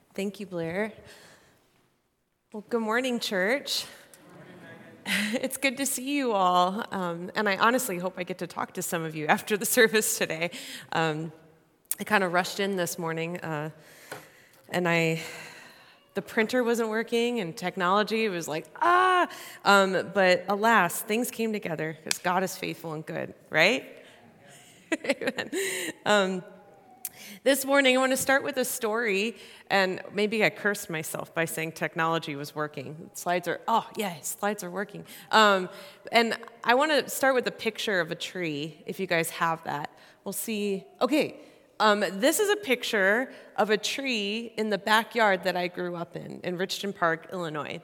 Thank you, Blair. Well, good morning, church. It's good to see you all, and I honestly hope I get to talk to some of you after the service today. I kind of rushed in this morning, and the printer wasn't working, and technology was like, but alas, things came together because God is faithful and good, right? Amen. This morning, I want to start with a story, and maybe I cursed myself by saying technology was working. Slides are working. And I want to start with a picture of a tree, if you guys have that. We'll see. Okay, this is a picture of a tree in the backyard that I grew up in Richton Park, Illinois.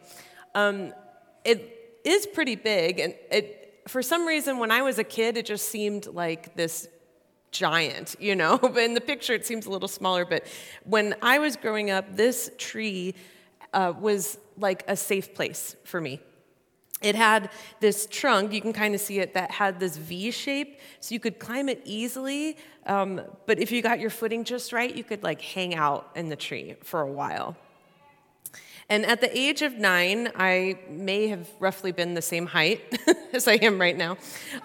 It is pretty big, and for some reason, when I was a kid, it just seemed like this giant, but in the picture it seems a little smaller. But when I was growing up, this tree was like a safe place for me. It had this trunk, you can kind of see it, that had this V shape, so you could climb it easily, but if you got your footing just right, you could like hang out in the tree for a while. And at the age of 9, I may have roughly been the same height as I am right now.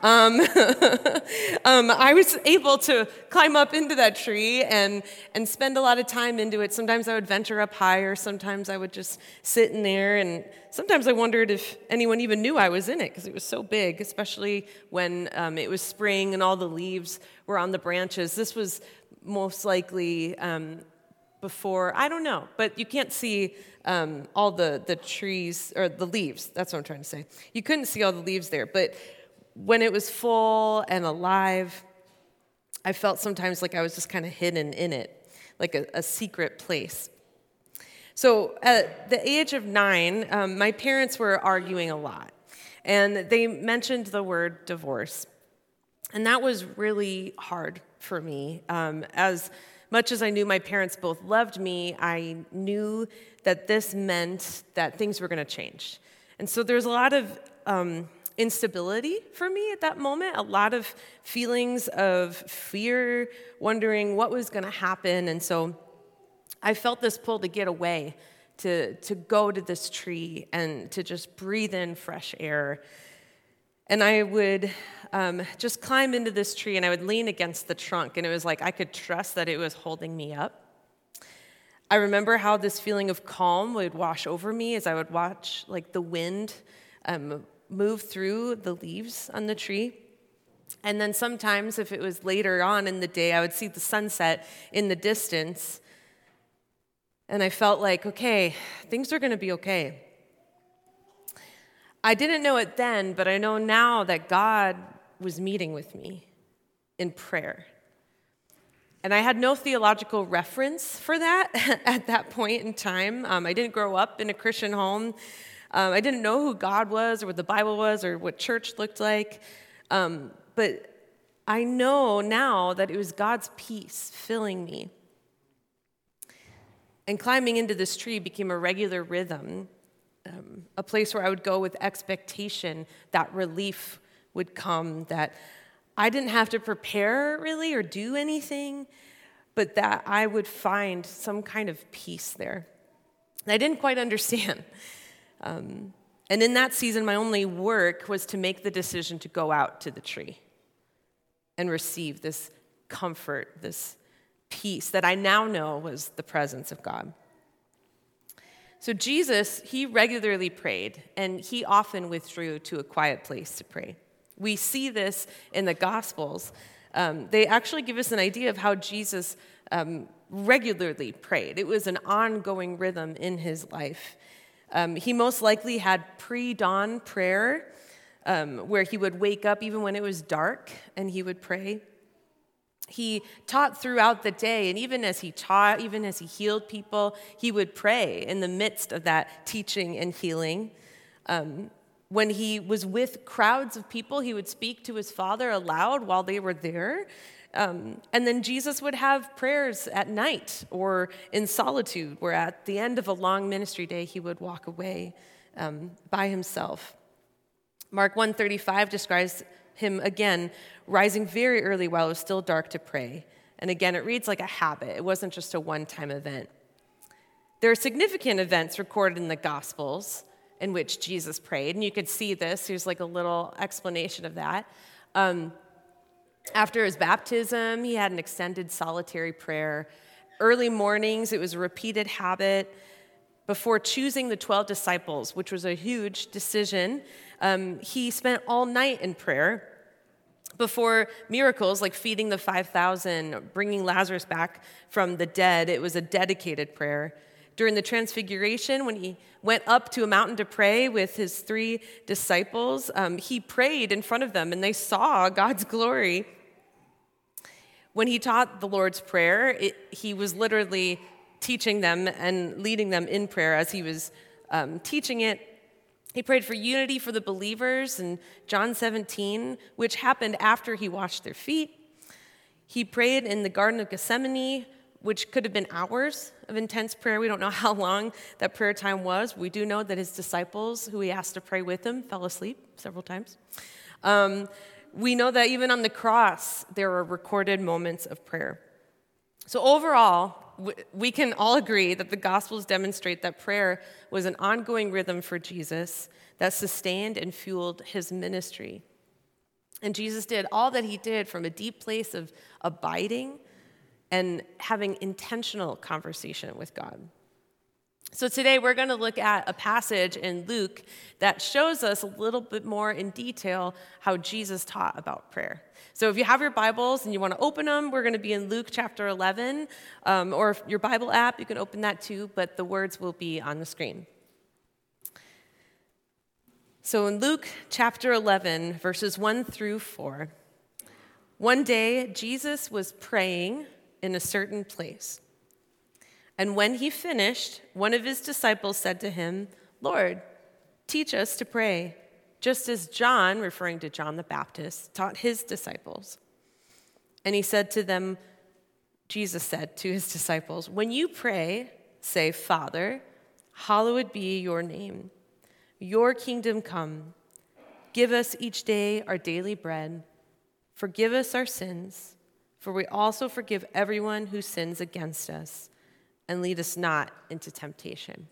I was able to climb up into that tree and spend a lot of time into it. Sometimes I would venture up higher. Sometimes I would just sit in there. And sometimes I wondered if anyone even knew I was in it because it was so big, especially when it was spring and all the leaves were on the branches. This was most likely before, I don't know, but you can't see all the trees, or the leaves, that's what I'm trying to say. You couldn't see all the leaves there, but when it was full and alive, I felt sometimes like I was just kind of hidden in it, like a secret place. So at the age of 9, my parents were arguing a lot, and they mentioned the word divorce, and that was really hard for me. As much as I knew my parents both loved me, I knew that this meant that things were going to change. And so there's a lot of instability for me at that moment, a lot of feelings of fear, wondering what was going to happen. And so I felt this pull to get away, to go to this tree and to just breathe in fresh air. And I would just climb into this tree, and I would lean against the trunk, and it was like I could trust that it was holding me up. I remember how this feeling of calm would wash over me as I would watch like the wind move through the leaves on the tree. And then sometimes, if it was later on in the day, I would see the sunset in the distance, and I felt like, okay, things are going to be okay. I didn't know it then, but I know now that God was meeting with me in prayer. And I had no theological reference for that at that point in time. I didn't grow up in a Christian home. I didn't know who God was or what the Bible was or what church looked like. But I know now that it was God's peace filling me. And climbing into this tree became a regular rhythm. A place where I would go with expectation that relief would come, that I didn't have to prepare really or do anything, but that I would find some kind of peace there. And I didn't quite understand. And in that season, my only work was to make the decision to go out to the tree and receive this comfort, this peace that I now know was the presence of God. So Jesus, he regularly prayed, and he often withdrew to a quiet place to pray. We see this in the Gospels. They actually give us an idea of how Jesus regularly prayed. It was an ongoing rhythm in his life. He most likely had pre-dawn prayer, where he would wake up even when it was dark, and he would pray. He taught throughout the day, and even as he taught, even as he healed people, he would pray in the midst of that teaching and healing. When he was with crowds of people, he would speak to his Father aloud while they were there. And then Jesus would have prayers at night or in solitude, where at the end of a long ministry day, he would walk away by himself. Mark 1:35 describes him again rising very early while it was still dark to pray. And again, it reads like a habit. It wasn't just a one-time event. There are significant events recorded in the Gospels in which Jesus prayed, and you could see this. Here's like a little explanation of that. After his baptism, he had an extended solitary prayer. Early mornings, it was a repeated habit. Before choosing the 12 disciples, which was a huge decision, he spent all night in prayer. Before miracles like feeding the 5,000, bringing Lazarus back from the dead, it was a dedicated prayer. During the Transfiguration, when he went up to a mountain to pray with his 3 disciples, he prayed in front of them, and they saw God's glory. When he taught the Lord's Prayer, he was literally teaching them and leading them in prayer as he was teaching it. He prayed for unity for the believers in John 17, which happened after he washed their feet. He prayed in the Garden of Gethsemane, which could have been hours of intense prayer. We don't know how long that prayer time was. We do know that his disciples, who he asked to pray with him, fell asleep several times. We know that even on the cross, there were recorded moments of prayer. So overall, we can all agree that the Gospels demonstrate that prayer was an ongoing rhythm for Jesus that sustained and fueled his ministry. And Jesus did all that he did from a deep place of abiding and having intentional conversation with God. So today we're going to look at a passage in Luke that shows us a little bit more in detail how Jesus taught about prayer. So if you have your Bibles and you want to open them, we're going to be in Luke chapter 11, or if your Bible app, you can open that too, but the words will be on the screen. So in Luke chapter 11, verses 1 through 4, one day Jesus was praying in a certain place. And when he finished, one of his disciples said to him, "Lord, teach us to pray, just as John," referring to John the Baptist, "taught his disciples." And he said to them, Jesus said to his disciples, "When you pray, say, 'Father, hallowed be your name. Your kingdom come. Give us each day our daily bread. Forgive us our sins, for we also forgive everyone who sins against us. And lead us not into temptation."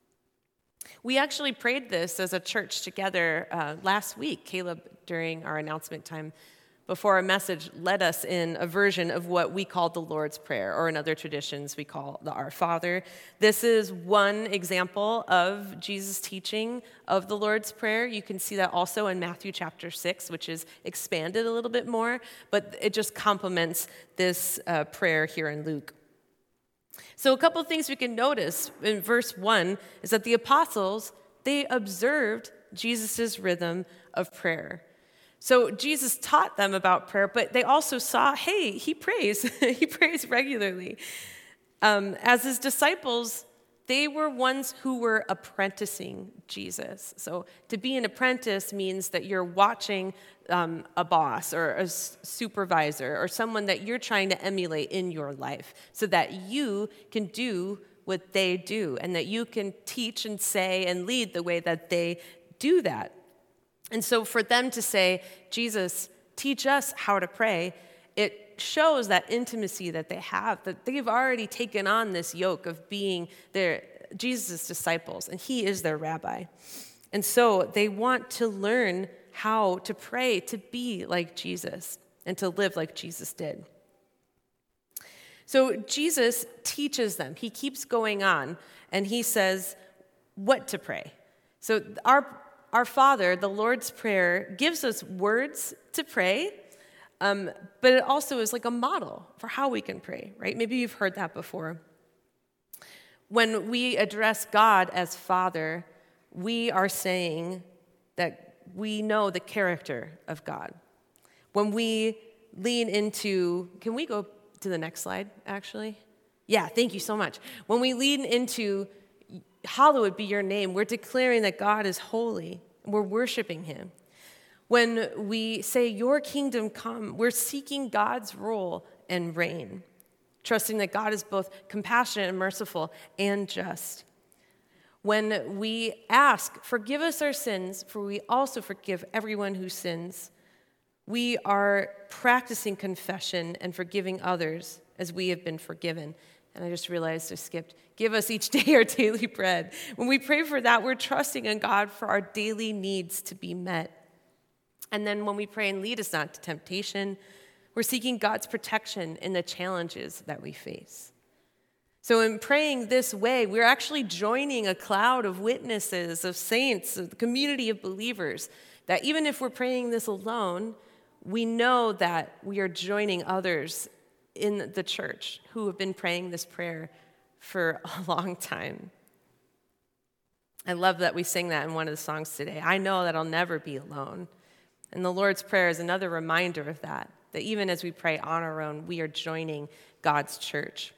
We actually prayed this as a church together last week. Caleb, during our announcement time before our message, led us in a version of what we call the Lord's Prayer, or in other traditions we call the Our Father. This is one example of Jesus' teaching of the Lord's Prayer. You can see that also in Matthew chapter 6, which is expanded a little bit more, but it just complements this prayer here in Luke. So a couple of things we can notice in verse 1 is that the apostles, they observed Jesus' rhythm of prayer. So Jesus taught them about prayer, but they also saw, hey, he prays. He prays regularly. As his disciples, they were ones who were apprenticing Jesus. So to be an apprentice means that you're watching a boss or a supervisor or someone that you're trying to emulate in your life so that you can do what they do and that you can teach and say and lead the way that they do that. And so for them to say, Jesus, teach us how to pray, it shows that intimacy that they have, that they've already taken on this yoke of being Jesus' disciples, and he is their rabbi. And so they want to learn how to pray, to be like Jesus, and to live like Jesus did. So Jesus teaches them. He keeps going on, and he says what to pray. So our Father, the Lord's Prayer, gives us words to pray, but it also is like a model for how we can pray, right? Maybe you've heard that before. When we address God as Father, we are saying that we know the character of God. When we lean into, can we go to the next slide, actually? Yeah, thank you so much. When we lean into, hallowed be your name, we're declaring that God is holy. We're worshiping him. When we say, your kingdom come, we're seeking God's rule and reign, trusting that God is both compassionate and merciful and just. When we ask, forgive us our sins, for we also forgive everyone who sins, we are practicing confession and forgiving others as we have been forgiven. And I just realized I skipped, give us each day our daily bread. When we pray for that, we're trusting in God for our daily needs to be met. And then when we pray and lead us not to temptation, we're seeking God's protection in the challenges that we face. So in praying this way, we're actually joining a cloud of witnesses, of saints, of the community of believers, that even if we're praying this alone, we know that we are joining others in the church who have been praying this prayer for a long time. I love that we sing that in one of the songs today. I know that I'll never be alone. And the Lord's Prayer is another reminder of that even as we pray on our own, we are joining God's church.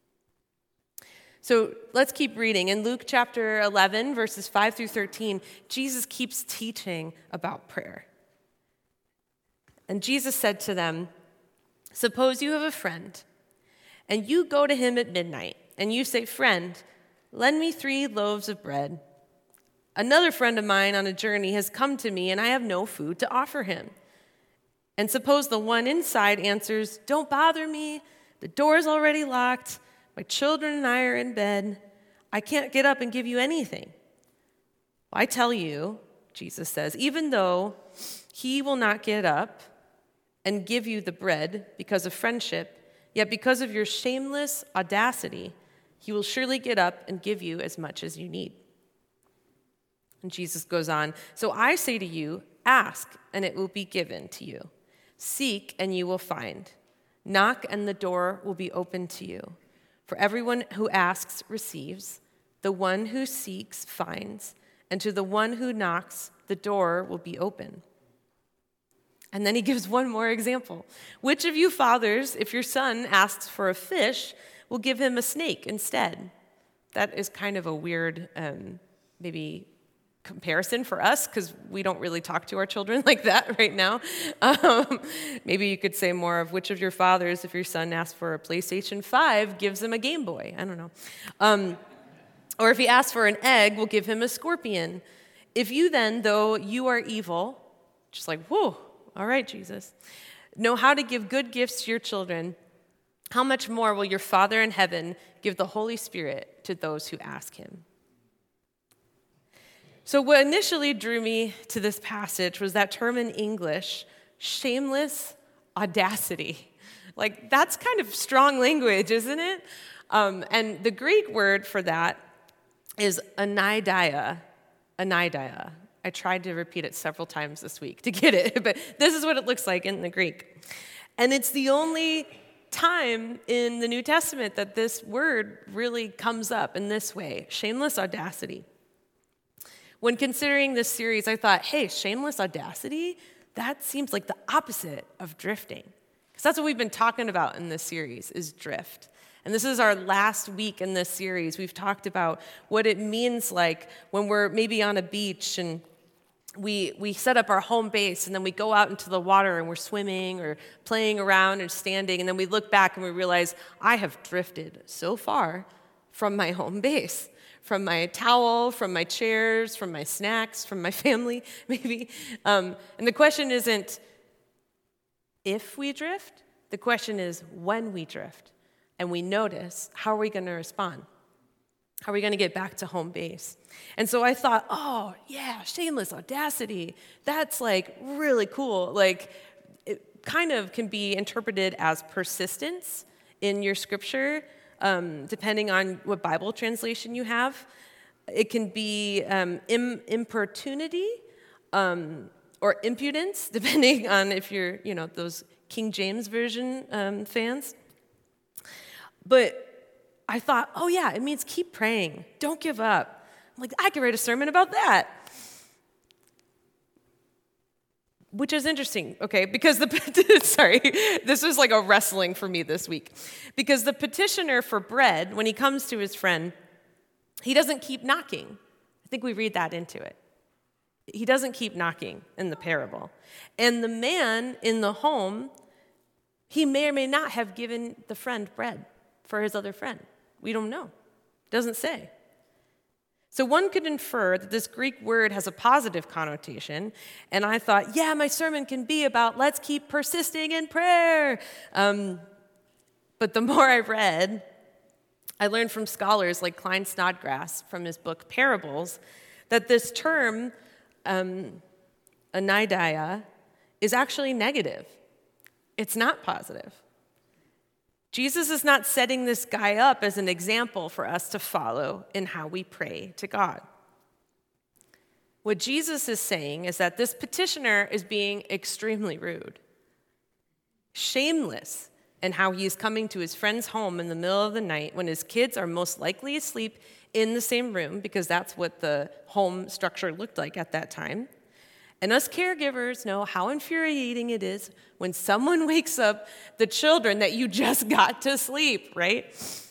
So let's keep reading. In Luke chapter 11, verses 5 through 13, Jesus keeps teaching about prayer. And Jesus said to them, "Suppose you have a friend, and you go to him at midnight, and you say, 'Friend, lend me 3 loaves of bread. Another friend of mine on a journey has come to me, and I have no food to offer him.' And suppose the one inside answers, 'Don't bother me. The door's already locked. My children and I are in bed. I can't get up and give you anything.' Well, I tell you," Jesus says, "even though he will not get up and give you the bread because of friendship, yet because of your shameless audacity, he will surely get up and give you as much as you need." And Jesus goes on, "So I say to you, ask, and it will be given to you. Seek, and you will find. Knock, and the door will be opened to you. For everyone who asks receives, the one who seeks finds, and to the one who knocks, the door will be open." And then he gives one more example. "Which of you fathers, if your son asks for a fish, will give him a snake instead?" That is kind of a weird, maybe comparison for us, because we don't really talk to our children like that right now. Maybe you could say more of, "Which of your fathers, if your son asks for a PlayStation 5, gives him a Game Boy?" I don't know. Or if he asks for an egg, will give him a scorpion. "If you then, though you are evil," just like, whoa, all right, Jesus, "know how to give good gifts to your children, how much more will your Father in heaven give the Holy Spirit to those who ask him?" So what initially drew me to this passage was that term in English, shameless audacity. Like, that's kind of strong language, isn't it? And the Greek word for that is anaideia. Anaideia. I tried to repeat it several times this week to get it, but this is what it looks like in the Greek. And it's the only time in the New Testament that this word really comes up in this way, shameless audacity. When considering this series, I thought, hey, shameless audacity? That seems like the opposite of drifting. Because that's what we've been talking about in this series, is drift. And this is our last week in this series. We've talked about what it means like when we're maybe on a beach and we set up our home base and then we go out into the water and we're swimming or playing around or standing, and then we look back and we realize, I have drifted so far from my home base. From my towel, from my chairs, from my snacks, from my family, maybe. And the question isn't if we drift, the question is when we drift. And we notice, how are we going to respond? How are we going to get back to home base? And so I thought, oh, yeah, shameless audacity. That's like really cool. Like, it kind of can be interpreted as persistence in your scripture. Depending on what Bible translation you have. It can be importunity or impudence, depending on if you're, those King James Version fans. But I thought, oh yeah, it means keep praying. Don't give up. I'm like, I could write a sermon about that. Which is interesting, okay, because this was like a wrestling for me this week. Because the petitioner for bread, when he comes to his friend, he doesn't keep knocking. I think we read that into it. He doesn't keep knocking in the parable. And the man in the home, he may or may not have given the friend bread for his other friend. We don't know. It doesn't say. So one could infer that this Greek word has a positive connotation, and I thought, yeah, my sermon can be about let's keep persisting in prayer. But the more I read, I learned from scholars like Klein Snodgrass from his book Parables that this term, anaideia, is actually negative. It's not positive. Jesus is not setting this guy up as an example for us to follow in how we pray to God. What Jesus is saying is that this petitioner is being extremely rude, shameless in how he is coming to his friend's home in the middle of the night when his kids are most likely asleep in the same room, because that's what the home structure looked like at that time. And us caregivers know how infuriating it is when someone wakes up the children that you just got to sleep, right?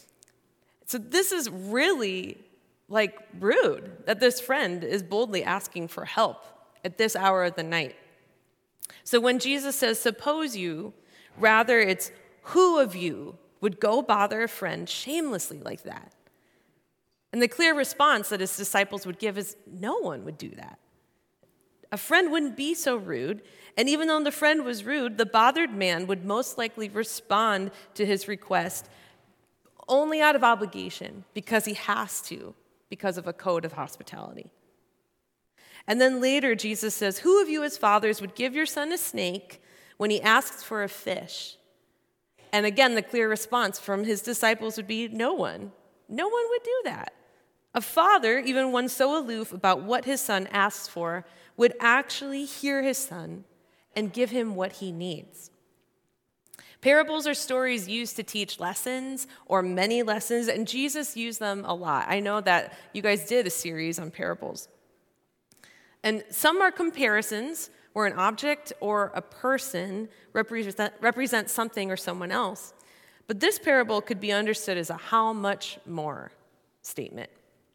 So this is really rude that this friend is boldly asking for help at this hour of the night. So when Jesus says, suppose you, rather it's who of you would go bother a friend shamelessly like that? And the clear response that his disciples would give is no one would do that. A friend wouldn't be so rude, and even though the friend was rude, the bothered man would most likely respond to his request only out of obligation, because he has to, because of a code of hospitality. And then later, Jesus says, who of you as fathers would give your son a snake when he asks for a fish? And again, the clear response from his disciples would be no one. No one would do that. A father, even one so aloof about what his son asks for, would actually hear his son and give him what he needs. Parables are stories used to teach lessons or many lessons, and Jesus used them a lot. I know that you guys did a series on parables. And some are comparisons where an object or a person represents something or someone else. But this parable could be understood as a how much more statement.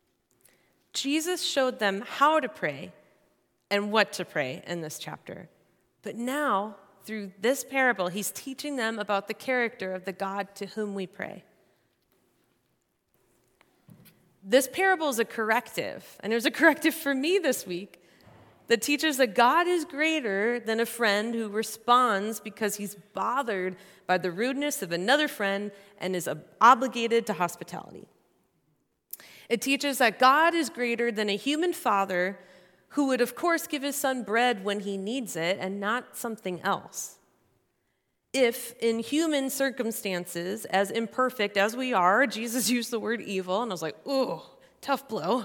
Jesus showed them how to pray and what to pray in this chapter. But now, through this parable, he's teaching them about the character of the God to whom we pray. This parable is a corrective, and it was a corrective for me this week, that teaches that God is greater than a friend who responds because he's bothered by the rudeness of another friend and is obligated to hospitality. It teaches that God is greater than a human father who would, of course, give his son bread when he needs it and not something else. If, in human circumstances, as imperfect as we are, Jesus used the word evil, and I was like, ooh, tough blow.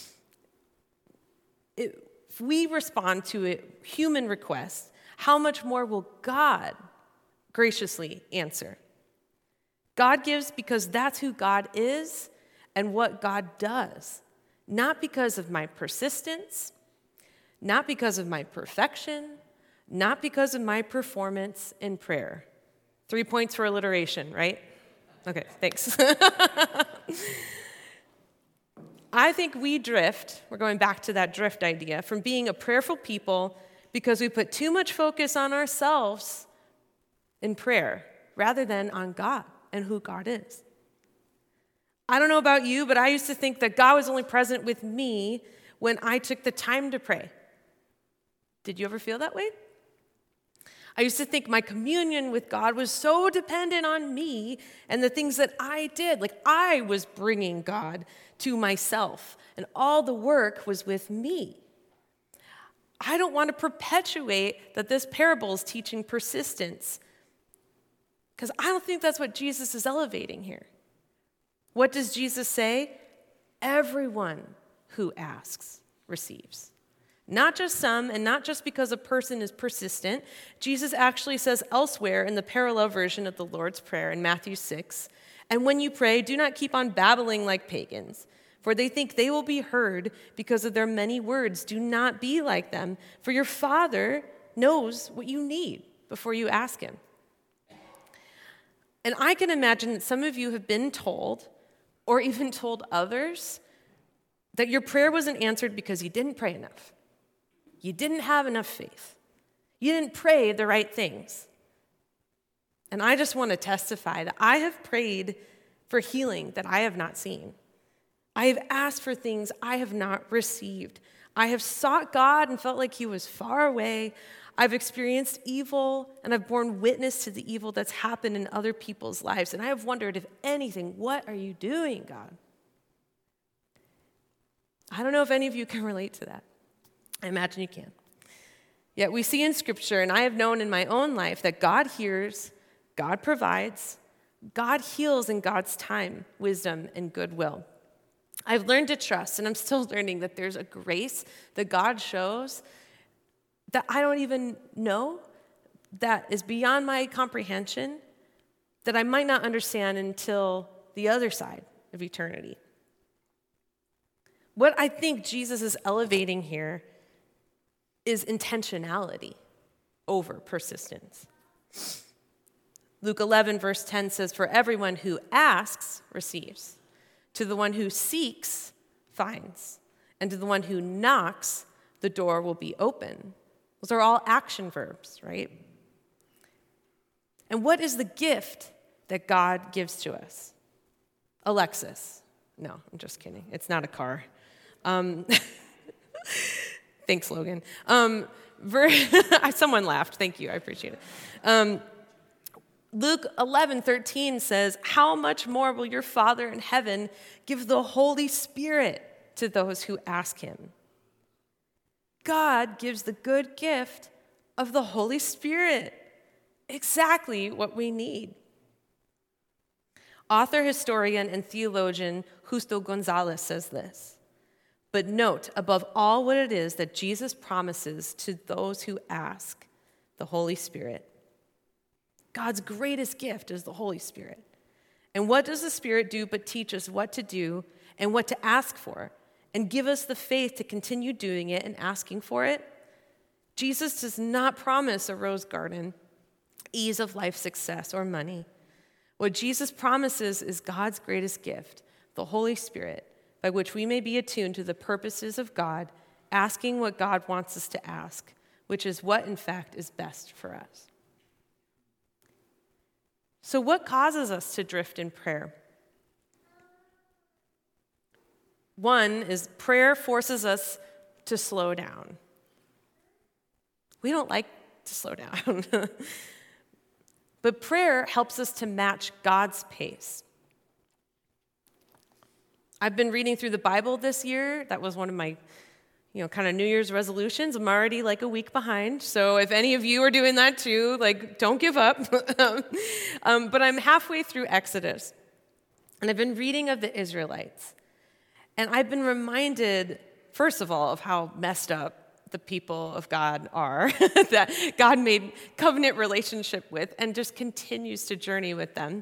If we respond to a human request, how much more will God graciously answer? God gives because that's who God is and what God does, not because of my persistence, not because of my perfection, not because of my performance in prayer. 3 points for alliteration, right? Okay, thanks. I think we drift, we're going back to that drift idea, from being a prayerful people because we put too much focus on ourselves in prayer rather than on God and who God is. I don't know about you, but I used to think that God was only present with me when I took the time to pray. Did you ever feel that way? I used to think my communion with God was so dependent on me and the things that I did. Like I was bringing God to myself, and all the work was with me. I don't want to perpetuate that this parable is teaching persistence, because I don't think that's what Jesus is elevating here. What does Jesus say? Everyone who asks receives. Not just some, and not just because a person is persistent. Jesus actually says elsewhere in the parallel version of the Lord's Prayer in Matthew 6, and when you pray, do not keep on babbling like pagans, for they think they will be heard because of their many words. Do not be like them, for your Father knows what you need before you ask him. And I can imagine that some of you have been told, or even told others, that your prayer wasn't answered because you didn't pray enough. You didn't have enough faith. You didn't pray the right things. And I just want to testify that I have prayed for healing that I have not seen. I have asked for things I have not received. I have sought God and felt like he was far away. I've experienced evil, and I've borne witness to the evil that's happened in other people's lives. And I have wondered, if anything, what are you doing, God? I don't know if any of you can relate to that. I imagine you can. Yet we see in Scripture, and I have known in my own life, that God hears, God provides, God heals in God's time, wisdom, and goodwill. I've learned to trust, and I'm still learning, that there's a grace that God shows that I don't even know, that is beyond my comprehension, that I might not understand until the other side of eternity. What I think Jesus is elevating here is intentionality over persistence. Luke 11, verse 10 says, "For everyone who asks receives. To the one who seeks finds. And to the one who knocks, the door will be open." Those are all action verbs, right? And what is the gift that God gives to us? A Lexus. No, I'm just kidding. It's not a car. Thanks, Logan. Someone laughed. Thank you. I appreciate it. Luke 11:13 says, "How much more will your Father in heaven give the Holy Spirit to those who ask him?" God gives the good gift of the Holy Spirit. Exactly what we need. Author, historian, and theologian Justo Gonzalez says this: "But note above all what it is that Jesus promises to those who ask, the Holy Spirit." God's greatest gift is the Holy Spirit. And what does the Spirit do but teach us what to do and what to ask for, and give us the faith to continue doing it and asking for it? Jesus does not promise a rose garden, ease of life, success, or money. What Jesus promises is God's greatest gift, the Holy Spirit, by which we may be attuned to the purposes of God, asking what God wants us to ask, which is what, in fact, is best for us. So what causes us to drift in prayer? One is prayer forces us to slow down. We don't like to slow down. But prayer helps us to match God's pace. I've been reading through the Bible this year. That was one of my kind of New Year's resolutions. I'm already like a week behind. So if any of you are doing that too, don't give up. But I'm halfway through Exodus. And I've been reading of the Israelites. And I've been reminded, first of all, of how messed up the people of God are, that God made covenant relationship with and just continues to journey with them.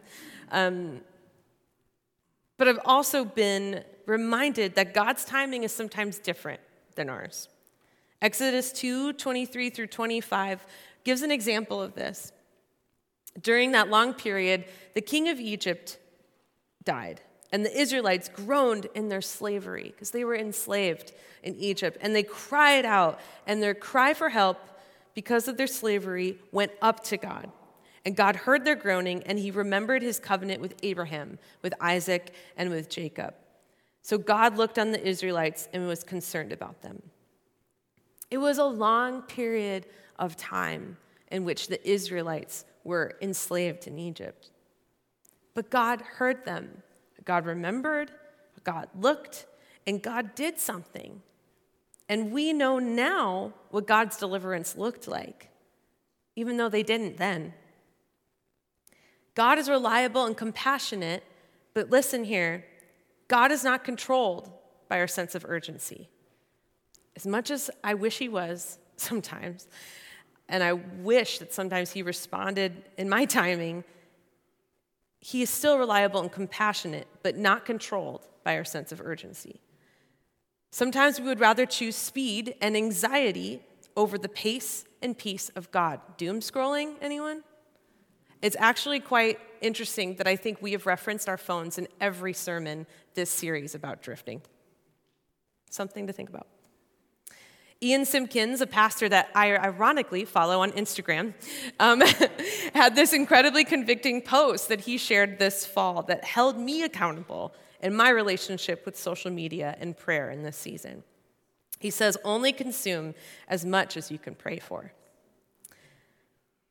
But I've also been reminded that God's timing is sometimes different than ours. Exodus 2:23 through 25 gives an example of this. During that long period, the king of Egypt died, and the Israelites groaned in their slavery because they were enslaved in Egypt, and they cried out, and their cry for help because of their slavery went up to God. And God heard their groaning, and he remembered his covenant with Abraham, with Isaac, and with Jacob. So God looked on the Israelites and was concerned about them. It was a long period of time in which the Israelites were enslaved in Egypt. But God heard them. God remembered, God looked, and God did something. And we know now what God's deliverance looked like, even though they didn't then. God is reliable and compassionate, but listen here, God is not controlled by our sense of urgency. As much as I wish he was sometimes, and I wish that sometimes he responded in my timing, he is still reliable and compassionate, but not controlled by our sense of urgency. Sometimes we would rather choose speed and anxiety over the pace and peace of God. Doom scrolling, anyone? It's actually quite interesting that I think we have referenced our phones in every sermon this series about drifting. Something to think about. Ian Simpkins, a pastor that I ironically follow on Instagram, had this incredibly convicting post that he shared this fall that held me accountable in my relationship with social media and prayer in this season. He says, "Only consume as much as you can pray for."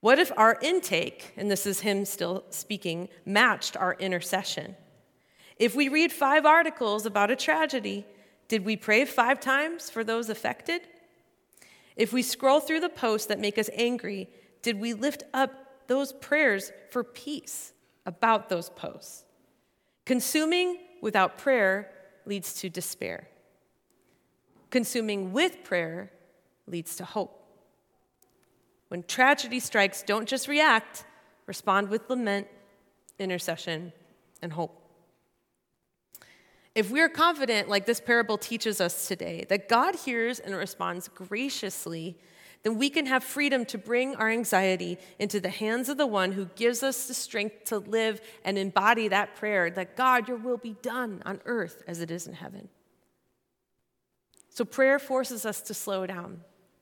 What if our intake, and this is him still speaking, matched our intercession? If we read 5 articles about a tragedy, did we pray 5 times for those affected? If we scroll through the posts that make us angry, did we lift up those prayers for peace about those posts? Consuming without prayer leads to despair. Consuming with prayer leads to hope. When tragedy strikes, don't just react, respond with lament, intercession, and hope. If we're confident, like this parable teaches us today, that God hears and responds graciously, then we can have freedom to bring our anxiety into the hands of the one who gives us the strength to live and embody that prayer, that God, your will be done on earth as it is in heaven. So prayer forces us to slow down.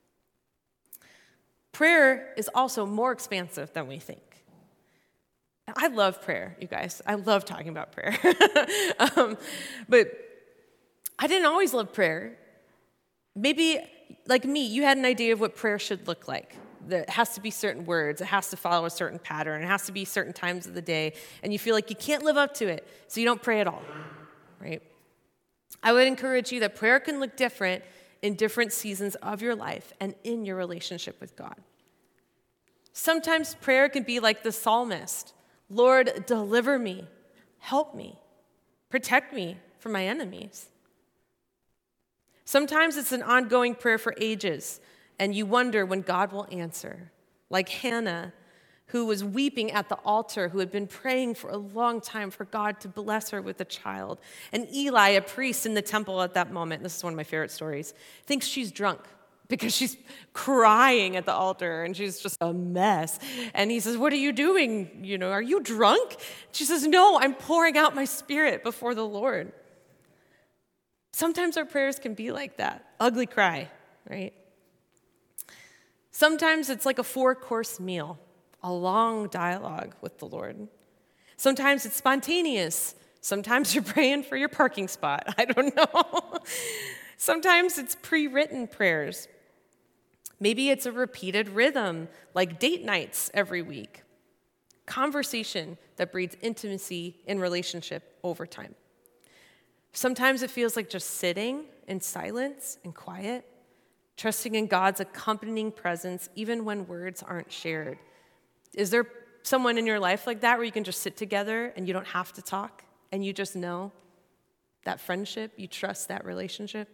Prayer is also more expansive than we think. I love prayer, you guys. I love talking about prayer. But I didn't always love prayer. Maybe, like me, you had an idea of what prayer should look like. It has to be certain words. It has to follow a certain pattern. It has to be certain times of the day. And you feel like you can't live up to it, so you don't pray at all, right? I would encourage you that prayer can look different in different seasons of your life and in your relationship with God. Sometimes prayer can be like the psalmist. Lord, deliver me, help me, protect me from my enemies. Sometimes it's an ongoing prayer for ages, and you wonder when God will answer. Like Hannah, who was weeping at the altar, who had been praying for a long time for God to bless her with a child. And Eli, a priest in the temple at that moment, this is one of my favorite stories, thinks she's drunk because she's crying at the altar and she's just a mess. And he says, what are you doing? Are you drunk? She says, no, I'm pouring out my spirit before the Lord. Sometimes our prayers can be like that, ugly cry, right? Sometimes it's like a 4-course meal, a long dialogue with the Lord. Sometimes it's spontaneous. Sometimes you're praying for your parking spot. I don't know. Sometimes it's pre-written prayers. Maybe it's a repeated rhythm, like date nights every week. Conversation that breeds intimacy in relationship over time. Sometimes it feels like just sitting in silence and quiet, trusting in God's accompanying presence even when words aren't shared. Is there someone in your life like that where you can just sit together and you don't have to talk and you just know that friendship, you trust that relationship?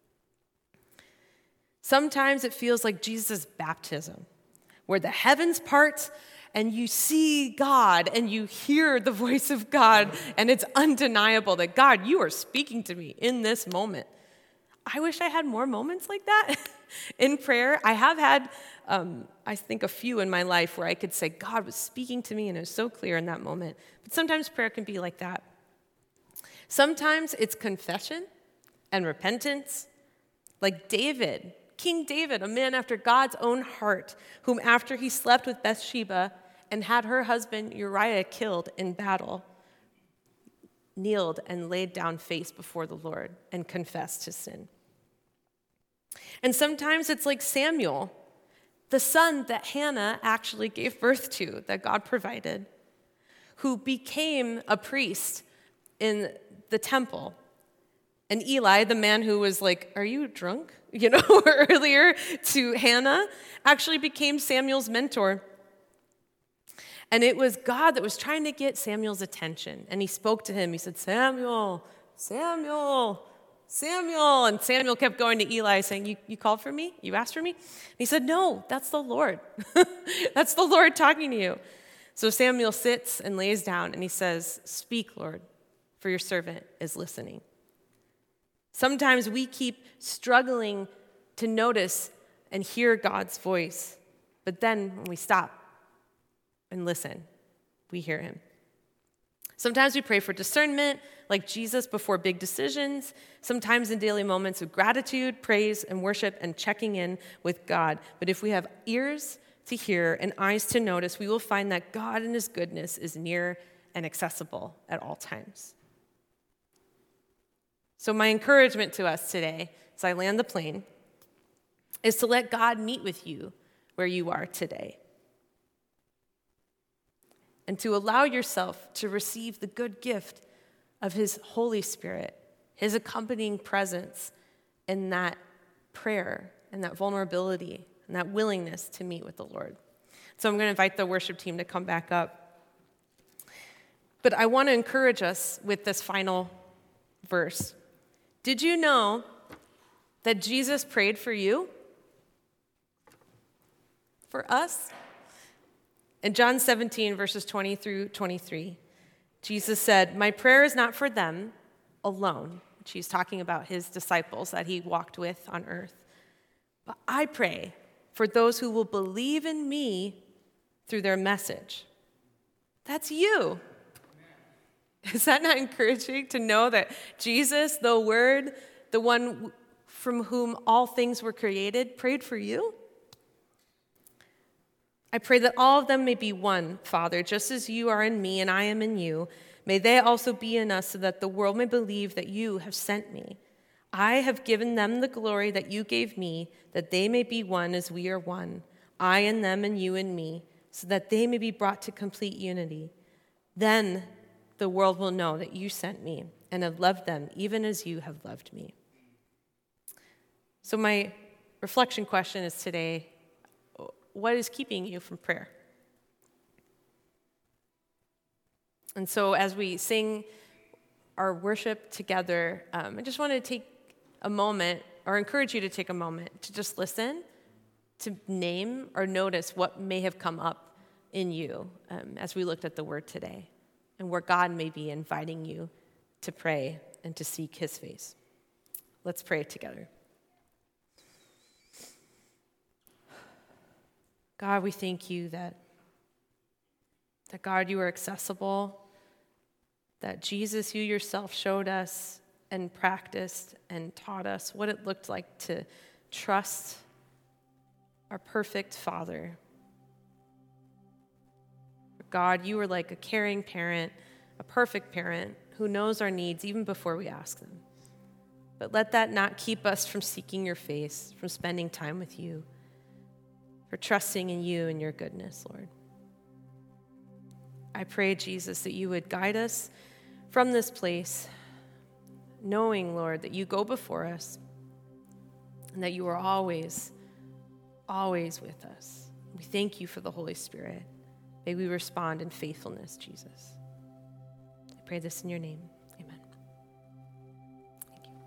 Sometimes it feels like Jesus' baptism, where the heavens part and you see God and you hear the voice of God, and it's undeniable that, God, you are speaking to me in this moment. I wish I had more moments like that in prayer. I have had, I think, a few in my life where I could say, God was speaking to me and it was so clear in that moment. But sometimes prayer can be like that. Sometimes it's confession and repentance, like David, King David, a man after God's own heart, whom after he slept with Bathsheba and had her husband Uriah killed in battle, kneeled and laid down face before the Lord and confessed his sin. And sometimes it's like Samuel, the son that Hannah actually gave birth to, that God provided, who became a priest in the temple. And Eli, the man who was like, are you drunk? Earlier to Hannah, actually became Samuel's mentor. And it was God that was trying to get Samuel's attention. And he spoke to him. He said, Samuel, Samuel, Samuel. And Samuel kept going to Eli saying, you called for me? You asked for me? And he said, no, that's the Lord. That's the Lord talking to you. So Samuel sits and lays down and he says, speak, Lord, for your servant is listening. Sometimes we keep struggling to notice and hear God's voice, but then when we stop and listen, we hear him. Sometimes we pray for discernment, like Jesus before big decisions. Sometimes in daily moments of gratitude, praise, and worship, and checking in with God. But if we have ears to hear and eyes to notice, we will find that God in his goodness is near and accessible at all times. So my encouragement to us today, as I land the plane, is to let God meet with you where you are today. and to allow yourself to receive the good gift of his Holy Spirit, his accompanying presence in that prayer and that vulnerability and that willingness to meet with the Lord. So I'm going to invite the worship team to come back up. But I want to encourage us with this final verse. Did you know that Jesus prayed for you? For us? In John 17, verses 20 through 23, Jesus said, "My prayer is not for them alone," which he's talking about his disciples that he walked with on earth, "but I pray for those who will believe in me through their message." That's you. Is that not encouraging to know that Jesus, the Word, the one from whom all things were created, prayed for you? I pray that all of them may be one, Father, just as you are in me and I am in you. May they also be in us so that the world may believe that you have sent me. I have given them the glory that you gave me, that they may be one as we are one, I in them and you in me, so that they may be brought to complete unity. Then the world will know that you sent me and have loved them even as you have loved me. So my reflection question is today, what is keeping you from prayer? And so as we sing our worship together, I just want to take a moment, or encourage you to take a moment, to just listen, to name or notice what may have come up in you as we looked at the word today, and where God may be inviting you to pray and to seek his face. Let's pray together. God, we thank you that God, you are accessible, that Jesus, you yourself showed us and practiced and taught us what it looked like to trust our perfect Father. God, you are like a caring parent, a perfect parent who knows our needs even before we ask them. But let that not keep us from seeking your face, from spending time with you, for trusting in you and your goodness, Lord. I pray, Jesus, that you would guide us from this place, knowing, Lord, that you go before us and that you are always, always with us. We thank you for the Holy Spirit. May we respond in faithfulness, Jesus. I pray this in your name.